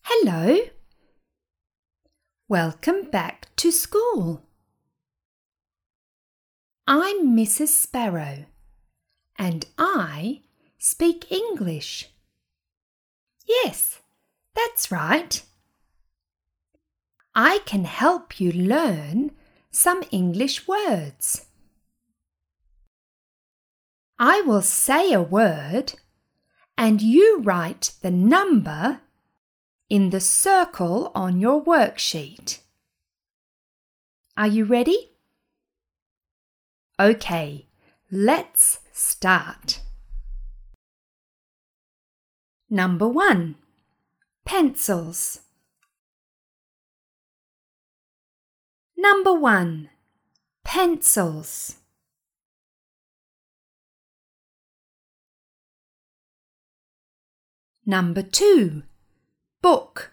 Hello. Welcome back to school. I'm Mrs. Sparrow and I speak English. Yes, that's right. I can help you learn some English words. I will say a word and you write the number in the circle on your worksheet. Are you ready? Okay, let's start. Number 1. Pencils. Number 1. Pencils. Number 2. Book.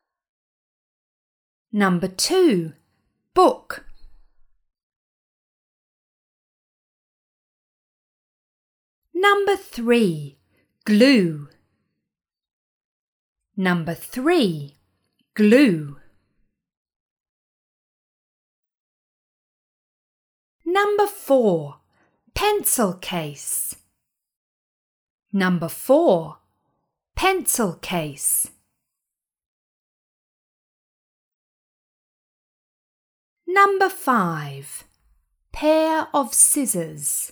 Number 2. Book. Number 3. Glue. Number 3. Glue. Number 4. Pencil case. Number 4. Pencil case. Number 5. Pair of scissors.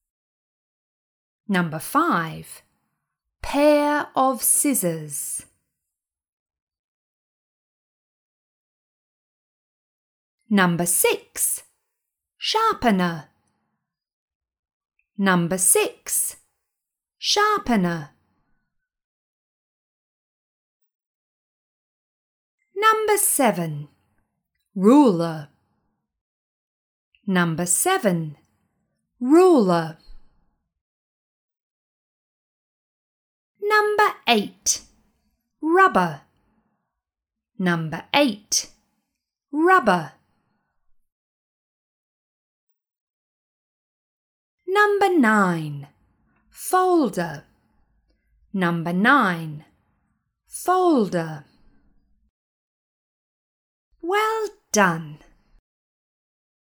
Number 5. Pair of scissors. Number 6. Sharpener. Number 6. Sharpener. Number 7. Ruler. Number 7. Ruler. Number 8. Rubber. Number 8. Rubber. Number 9. Folder. Number 9. Folder. Well done.